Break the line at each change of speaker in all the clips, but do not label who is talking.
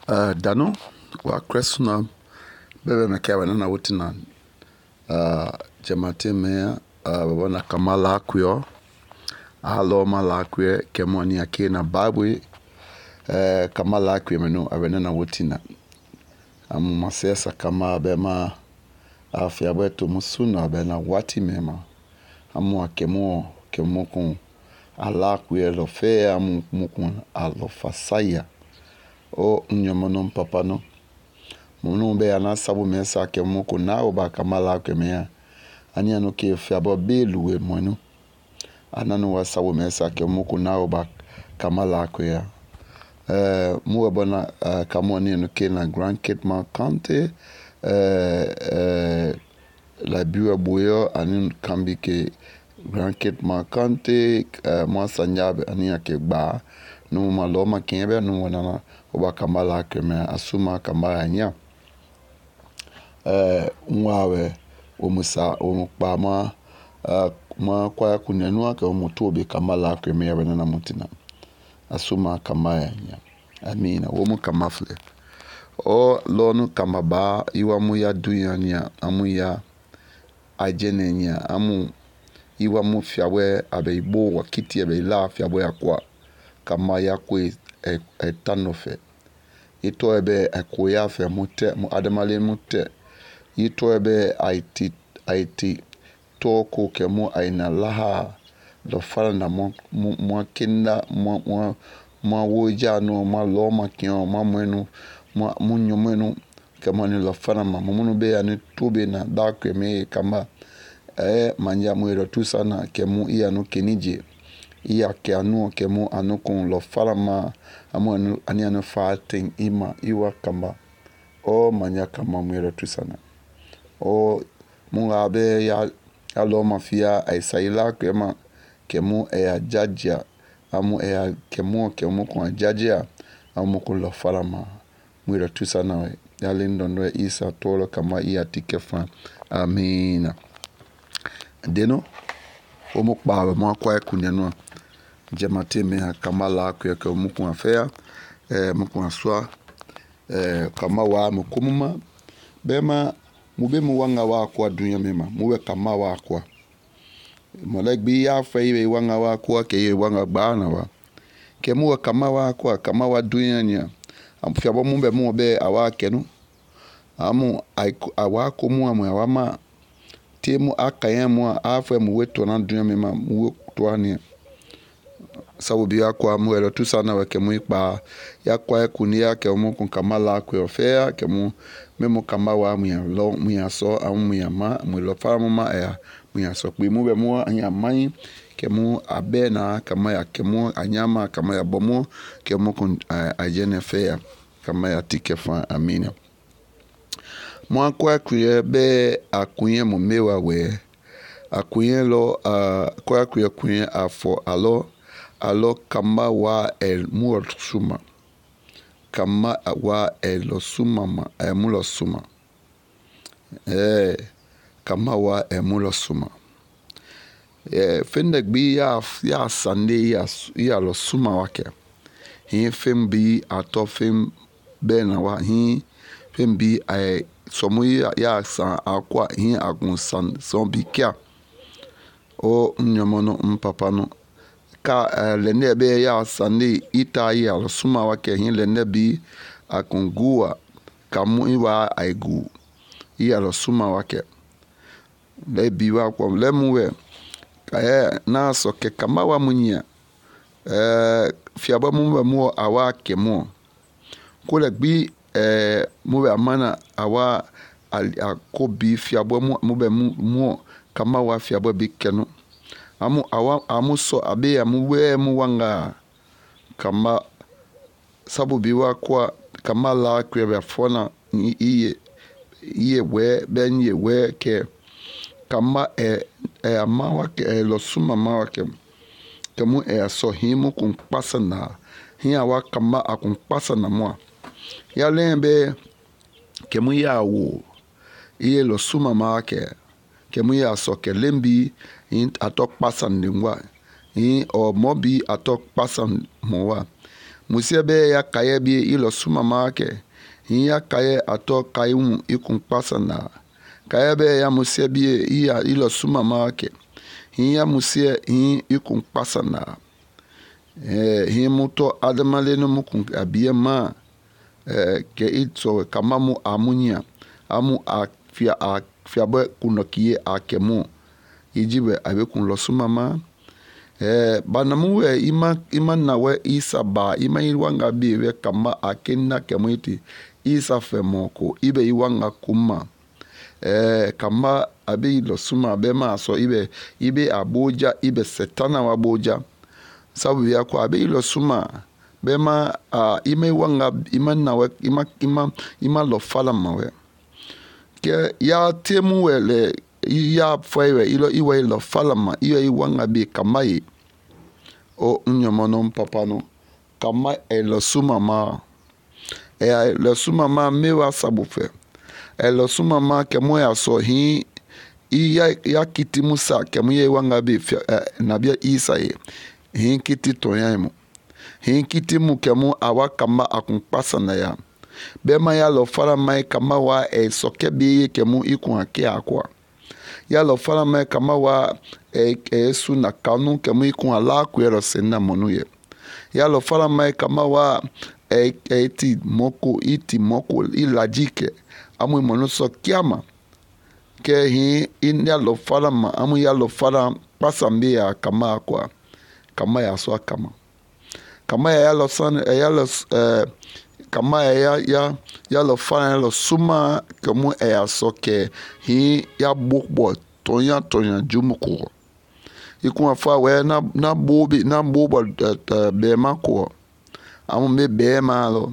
Dano wa kresuna bebe mekewa na wutina jamate mea babana kamala akuyo alo mala akuye kemoni ake na babwe kamala akuye menu abene na wutina amu masesa kama bema afya wetu musuna bena wati mema amu akemo kun ala akuye lo fe amu mukun alo fasaya o nyomono papa no munu be ana sabu mesa ke muku na oba kamala ke me ani anu ke fiabo beluwe monu ananu wa sabu mesa ke muku na oba kamala ke ya mu bona kamoni no ke na Grand Cape County la biwa boyo ani kambi ke Grand Cape County mo sanyabe ani ake gba no maloma kebe no wana oba kamala ke me asuma kamala nya nwawe omusa omukpa ma kwa kunenua ke omutu obi kamala ke me na mutina asuma kamaya nya amina womu kamafle o lonu kamaba iwa mu ya dunya amu ya ajenenya amu iwa mu fiawe abeibo wakiti abeila fiawe akwa kama yakwe etanofe ito ebe akoya fe mute mu adamale mute ito ebe IT toko kemu aina laha do fala na mo kinda mo woja no ma loma kyo ma mwenu mo nyomenu kama ni la fala ma munu be ani tobe na dakwe me kama manja mwero tu sana kemu iya no kenije iya ke anu kemu anu kun lo fala ma amu ani anu fating ima iwa kamba o manya kama mwero tu sana o munga be ya lo mafia aisaila kemu jajia amu kemu kwa jajia amu kulo farama mwira tusa nawe ya lindondo isa tolo kama iya tikefa amina deno omu kbawe mwa kwa kunyano jamate me kamala kwa omu kwa fea mukwa swa kama wa mukumuma bema mube wanga wa kwa dunya mema mube kama wa kwa molegbi ya feiwe wanga wa kwa ke wanga bana wa ke muwe kama wa dunya nya amfiabo mube mube awake no amu awako mu awama temu akayemu afa mu weto na dunya mema mu toani sabu biya kwa mu elo tusana wa ke mu ipa ya kwa kunia ke mu kun kamala kwa ofea ke mu memo kama wa mu ya so amu ya ma mu lo fara ma ya mu ya so pe mu be mu anya mai ke mu abena kama ya ke mu anyama kama ya bomo ke mu kun ajene fea kama ya tikefa amina mo kwa kuye be akunye mu mewa we akunye lo kwa kuye afo alo kama wa el mursuma kama wa el suma mulo suma kama wa mulo suma fende gbi ya sande ya lo suma wake hin fem bi ato fem bena wa hin fem bi somu ya san akwa hin agun san so bi kia o nyomono mpapa no ka lene be ya sande ita ya lo suma wake hin lene bi akungua kamu iwa aigu ya lo suma wake le bi wa kwa le muwe na so ke kama wa munya fiaba mu awa ke mu kule gbi muwe amana awa akobi fiaba mu kama wa fiaba bi kenu amu so abe amuwe mu wanga kama sabu biwa kwa kama la kwebe fona iye we benye we ke kama amawa ke lo suma mawa ke kemu so himu kun pasa na hiya wa kama akun pasa na mo ya lembe kemu ya wo iye lo suma mawa ke kemu ya so ke lembi atok pasa ndingwa o mobi atok pasa mowa musia be ya kaya bi ilo suma make ya kaya ato kayum ikun pasana kaya be ya musia bi ya ilo suma make ya musia ikun pasana muto adamale no mukun abia ma ke itso kamamu amunya amu afia be kunokie akemu ijibe abe kun lo suma ma banamu ima na we isa ba ima iwanga bi we kama akenna kemuiti isa femoko ibe iwanga kuma kama abe lo suma be ma so ibe aboja ibe setana wa boja sabu ya kwa abe lo suma be ma ima iwanga ima na we ima lo fala ma we ke ya temu wele ya fwewe iwe lo falama iwe iwanga bi kamai o nyomono papano kama lo suma ma lo suma ma mewa sabufe lo suma ma kemo ya so ya kiti musa kemo ye iwanga bi nabia isa kiti toyaimu kiti mu kemo awa kama akunpasa na ya bema ya lo falama kama wa soke bi kemo ikun ake akwa ya lo fala me kama wa su na kanu kemu ikun ala kwero sena monu ye ya lo fala me kama wa iti moko ilajike amu monu so kiama ke ya lo fala ma amu ya lo fala pasambi ya kama akwa kama ya so kama ya lo san ya lo kama ya lo fala lo suma kemu ya so ke ya bokbo tonya jumuko ikun afa we na bobo be mako amu me be ma lo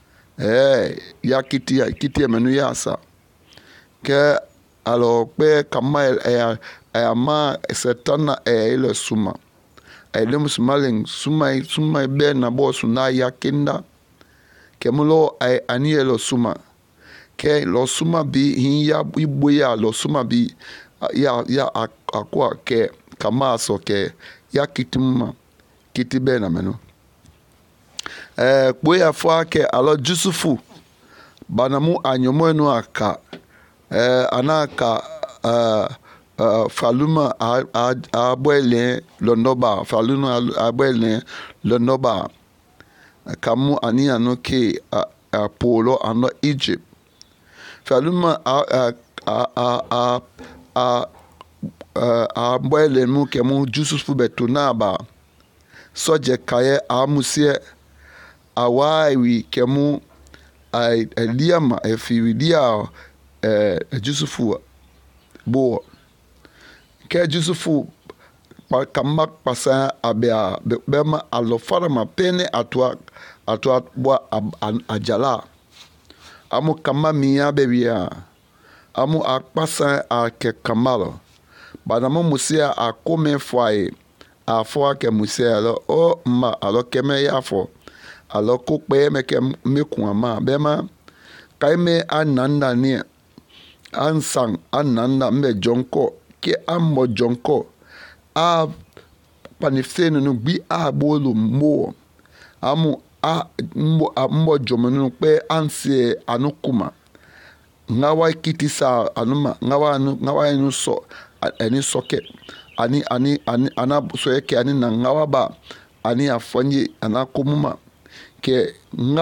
ya kiti menu ya sa ke alo pe kama ya ma setana ile suma ele musmalin suma be na bosu na ya kinda kemulo aniye lo suma ke lo suma bi ya iboya lo suma bi ya akwa ke kama so ke ya kitibe na menu boya fwa ke alo Jusufu banamu anyomo enu aka anaka faluma abwele londoba faluma abwele londoba kamu ani ano ke Apollo ano Egypt faluma abwele mu kemu Jusufu betunaba soje kaye amusie awaiwi kemu eliama efiwidia Jusufu bo ke Jusufu kama pasa abia bema alofara mapene atwa bwa ajala amu kama miya bebia amu akpasa ake kamalo banamu musia akome fwae afwa ke musia lo o ma alo keme yafo alo kokpe me ke mekun ma bema kaime ananda ni ansang ananda me jonko ke ammo jonko a panifsenu no bi a bolu mo amu mbo jomenu pe ansie anukuma ngawa kitisa anuma ngawa enu so ani soke ani ana so yake ani na ngawa ba ani afonye anakumuma ke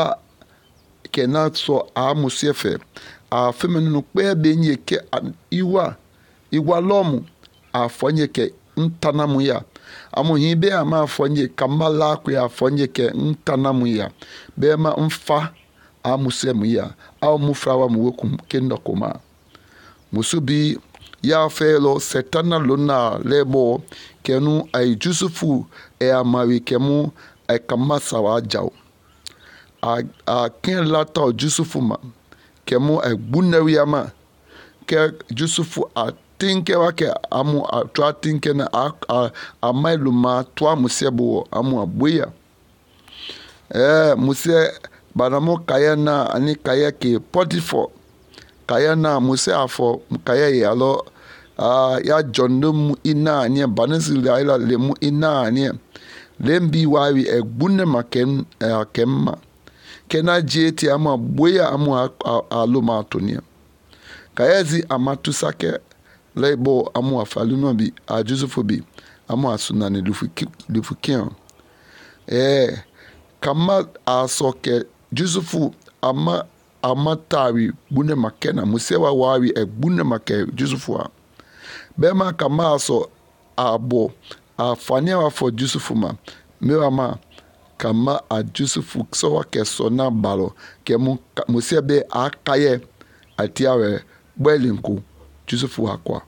na so amusiefe a femenu pe benye ke iwa lomu afonye ke ntanamu ya amuhi be ama afonye kamala ku ya afonye ke ntanamu ya be ma mfa amusemu ya au mufrawa muweku kendo koma musubi ya felo setana lona lebo kenu ay Jusufu amawi kemu ay kamasa wa jaw a ken lata Jusufu ma kemu ay bunawi ama ke Jusufu a tinke wake amu atwa tinke na a mailuma twa musebo amu abuya musie banamo kaya na ani kaya ke Potifo kaya na musie afo kaya yalo ya jondum ina ani banisi ila lemu ina ani lembi wawi egbune maken akemma kena jeti ama boya amu aluma atonia kaezi amatusake lebo amu afaluno bi ajusufu bi amu asunani lufukian kama asoke jusufu amatari bune makena musewa wawi egbune make jusufu bema kama aso abo afania wafo jusufu ma mewa ma kama a jusufu sowa ke sona balo ke musebe akaye atiawe bwelinku jusufu hakwa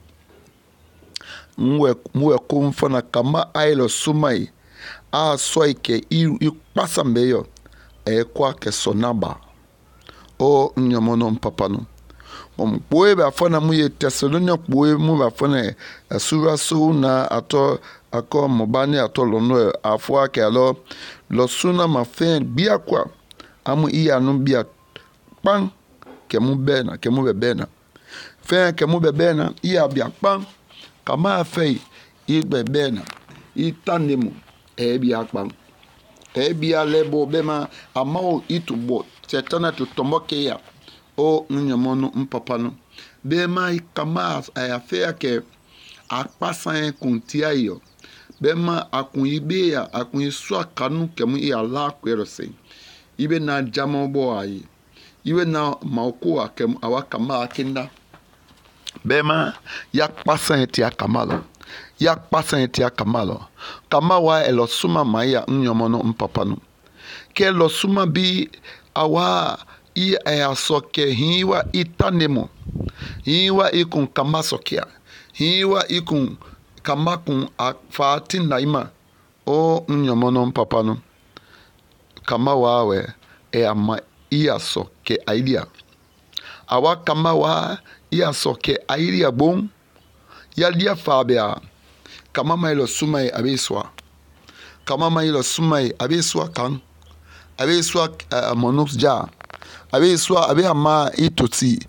mwe kumfana kama ailo sumai a soike i pasambeyo kwa ke sonaba o nyomono mpapano boye ba fana muye Thessalonia boye mu ba fana sura so na ato akọ mobani ato lono afwa ke alo lo suna ma fe bia kwa amu iya no bia pan ke mu bena fe ke mu bena iya bia pan kama fe i bena i tanemu bia pan bia lebo bema amao itubo setana to tomoke ya o nyamono mpapano bema kama ayafea ke akpasan kuntia yo bema akun ibe ya akun isu akanu kemu ya la kwerose ibe na jamobo ayi ibe na mauko akem awakama akinda bema yakpasan ti akamalo kama wa elosuma maya nyamono mpapano ke losuma bi awa i ayasoke hiwa itanemo hiwa ikun kama sokia hiwa ikun kama kun afati naima o nyomono mpapano kama wawe ama iasoke aidia awa kama wa iasoke aidia bon yalia fabia kama mailo sumai abiswa kama mailo sumai abiswa kan abiswa monux ja abiswa abe ama itoti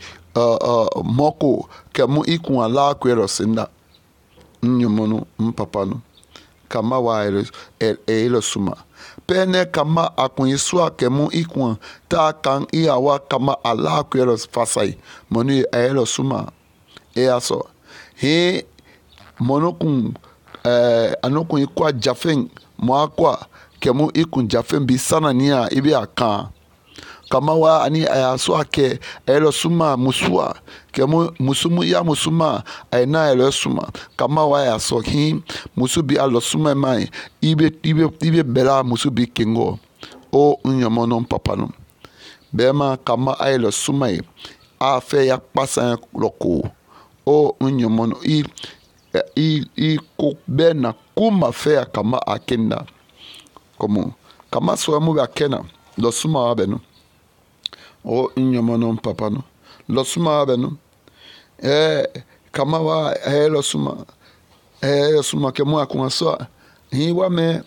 moko kemu ikun ala kwero sinda nyomono mpapano kama wa elo suma pene kama akun iswa kemu ikun ta kan iawa kama ala kwero fasai monu elo suma aso he monokun anokun ikwa jafen mo akwa kemu ikun jafen bi sanania ibe akan kama wa ani ayaso ake elo suma musua kemu musumu ya musuma aina elo suma kama wa ayaso hi musubi alo suma mai ibe bela musubi kingo o nyomono papano bema kama elo suma afe ya pasa loko o nyomono i ko bena kuma fe kama akenda como kama so mu akena lo suma abeno o nyomono papano lo suma abeno kama wa lo suma ke mo akun so hi wa me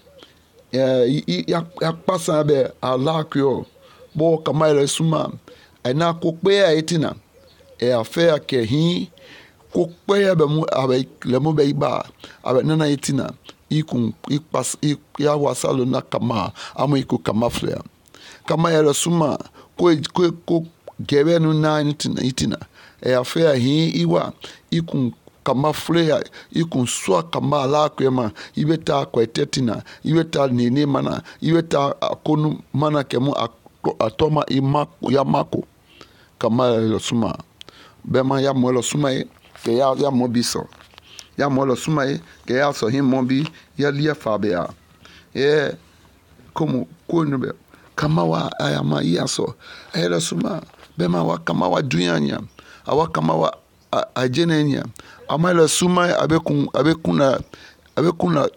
ya pasa be alakyo bo kama lo suma na ko pe aitina afe ke hi ko pe be mu abe le mu be ba abe nana itina ikun ikpas ya wasalo na kama amu iku kama flea kama ya suma ko gebenu na itina afea hi iwa ikun kama flea ikun swa kama la kwema ibeta kwetetina ibeta nini mana ibeta akonu mana kemu atoma ya mako kama ya suma bema ya mo suma ke ya mo biso ya mo suma ke ya so hin mo bi ya lia fabia como kunbe kama wa ayama yaso ela suma bema wa kama wa dunyanya awa kama wa ajenenya amala suma abekuna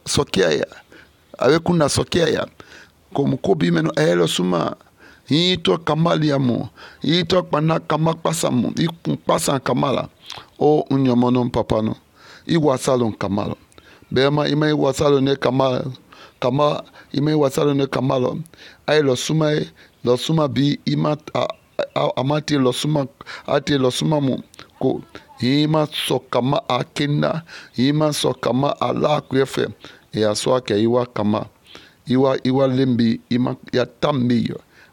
sokia ya como kobi meno ela suma hito kamaliamo hito pana kama pasamo ikun pasa kamala o unyomono papano iwasalon kamalo bema ime iwasalo ne kama ime iwasalo ne kamalo ai lo suma bi amati lo suma ati lo suma mo ko hima so kama akenda hima so kama ala kwefe ya so ake iwa kama iwa lembi ima ya tambi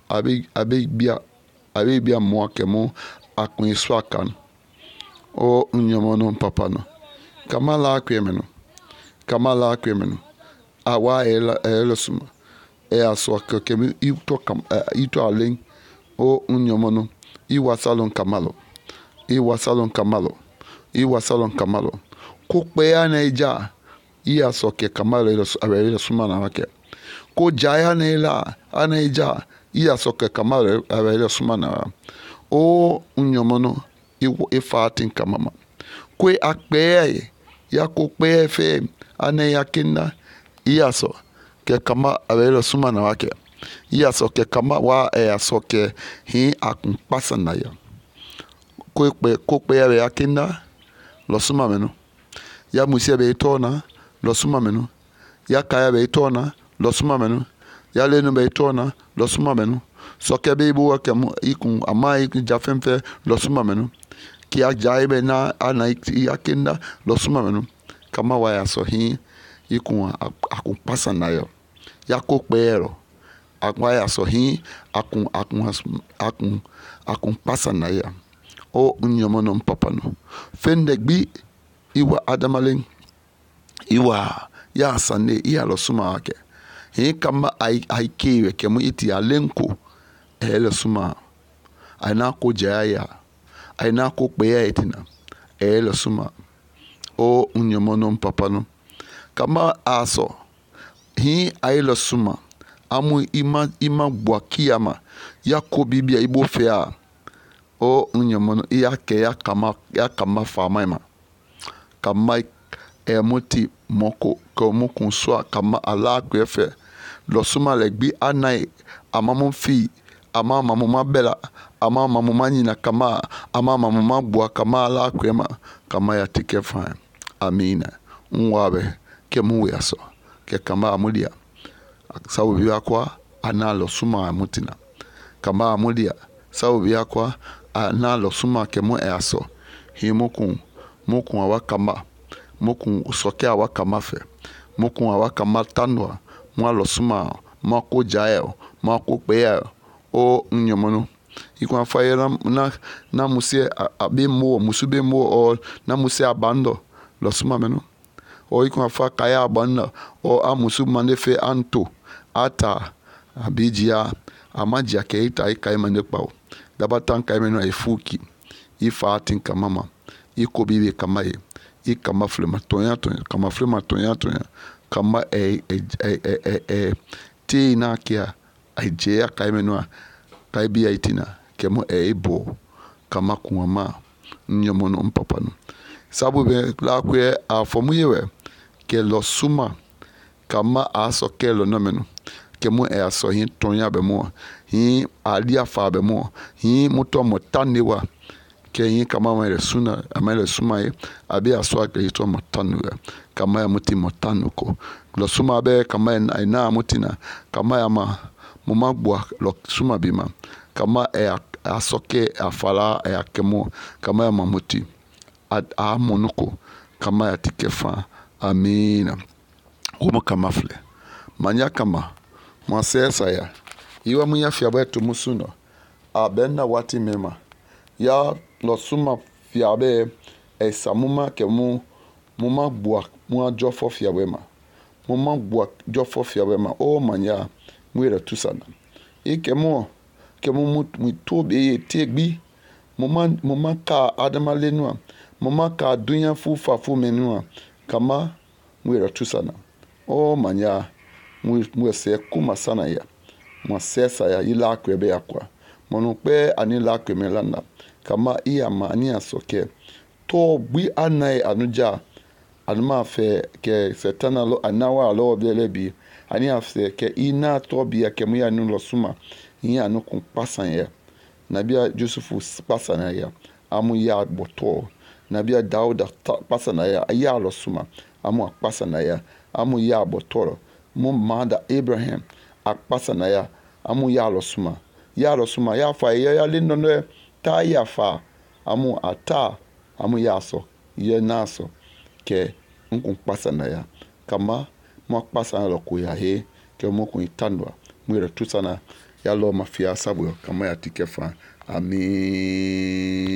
abe bia mo kemo akun swakan o unyomono papa no kamala kwemeno awa ela suma aso kemi ito alen o unyomono iwa salon kamalo ko pe anaija iya so ke kamalo ela suma na wake ko jaya nela anaija iya so ke kamalo ela suma na o unyomono ifatin kamama kwe akpe ya ko pe fe ane yakinda iya so ke kama ela suma na wake iya so ke kama wa so ke hi akun pasa na ya ko pe ya yakinda lo suma meno ya musia be tona lo suma meno ya kaya be tona lo suma meno ya lenu be tona lo suma meno so ke be bu ke ikun ama ikun jafemfe lo suma meno ki ajaibe na ana yakinda lo suma meno kama wa ya so hi ikun akun pasa na ya ko pe ero akwa ya so hi akun pasa na ya o unyomono papa no fendegbi iwa adamalen iwa ya sane iya lo suma wake hi kama ai kewe kemu iti alenko lo suma aina ko jaya aina ko peya etina lo suma o unyomono papa no kama aso hi ai lo suma amu ima bwakiama ya ko bibia ibo fea o unyomono ya ke ya kama fama kama muti moko ko mokun so kama ala kwefe lo suma legbi anai amamon fi ama mamuma bela ama mamuma nyina kama ama mamuma bua kama ala kwema kama ya tike fa amina nwabe ke mu yaso ke kama amudia sawu biya kwa ana lo suma mutina kama amudia sawu biya kwa ana lo suma ke mu yaso hi mokun awakama mokun soke awakama fe mokun awakama tanwa mo lo suma mako jael mako peya o nyomono ikwa faye na musie abemo musubemo o na musie abando lo suma meno o ikwa fa kaya abanda o amusu mandefe anto ata abijia amajia ke ita ikai mande pao dabatan kai meno efuki ifatin kamama ikobibe kamaye ikama flema tonya kama ti na kia aijea kai menua kai bia itina kemo ebo kama kuama nyomono mpapano sabu be la kwe afomuyewe ke lo suma kama aso ke lo nomeno kemo aso hin tonya be mo hin alia fa be mo hin muto motanewa ke yin kama ma resuna amele suma ye abi aswa ke to motanu kama ya muti motanu ko lo suma be kama ina mutina kama ya mama bua lo suma bima kama asoke afala kemo kama ya mamuti a monuko kama ya tikefa amina umo kama fle manya kama mwasesa ya iwa munya fiabe tumusuno abenna wati mema ya lo suma fiabe samuma ke muma bua mu jofo fiabe ma muma bua jofo fiabe ma o manya mwira tusana ikemo mu tobe tegbi muma ka adama lenua muma ka dunya fu menua kama mwira tusana o manya mu se kuma sana ya mo sesa ya ila kwebe yakwa monukpe anila kwemelanda kama iya mani asoke to bi anai anuja anuma fe ke setana lo anawa lo belebi ani afse ke ina to bi ke mu ya nu lo suma yin anu kun pasan ya nabia Yusufu pasan ya amu ya boto nabia Dauda pasan ya ya lo suma amu pasan ya amu ya boto mu manda Abraham pasan ya amu ya lo suma ya fa ya lindo no ta ya fa amu ata amu ya so ye naso ke nkun pasa na ya kama mo pasa lo ko ya he ke mo ko itandwa mwere tusana ya lo mafia sabwe kama ya tikefa amin.